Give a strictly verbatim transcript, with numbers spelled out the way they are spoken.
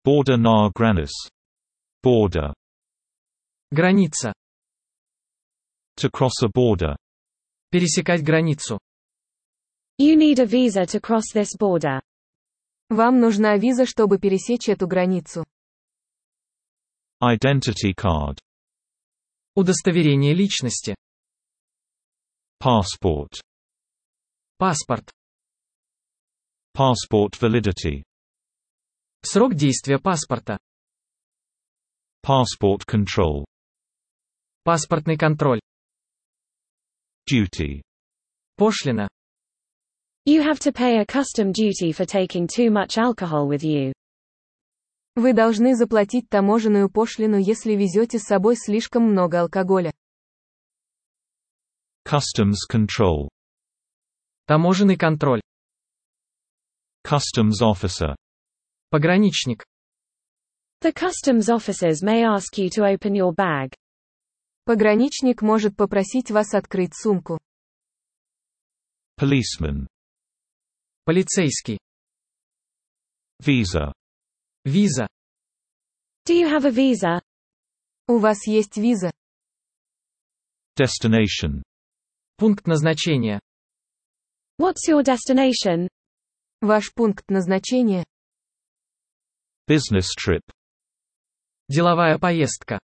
Border na granis. Border. Граница. To cross a border. Пересекать границу. You need a visa to cross this border. Вам нужна виза, чтобы пересечь эту границу. Identity card. Удостоверение личности. Passport. Паспорт. Passport validity. Срок действия паспорта. Passport control. Паспортный контроль. Duty. Пошлина. You have to pay a custom duty for taking too much alcohol with you. Вы должны заплатить таможенную пошлину, если везете с собой слишком много алкоголя. Customs control. Таможенный контроль. Customs officer. Пограничник. The customs officers may ask you to open your bag. Пограничник может попросить вас открыть сумку. Policeman. Полицейский. Visa. Виза. Do you have a visa? У вас есть виза. Destination. Пункт назначения. What's your destination? Ваш пункт назначения. Business trip. Деловая поездка.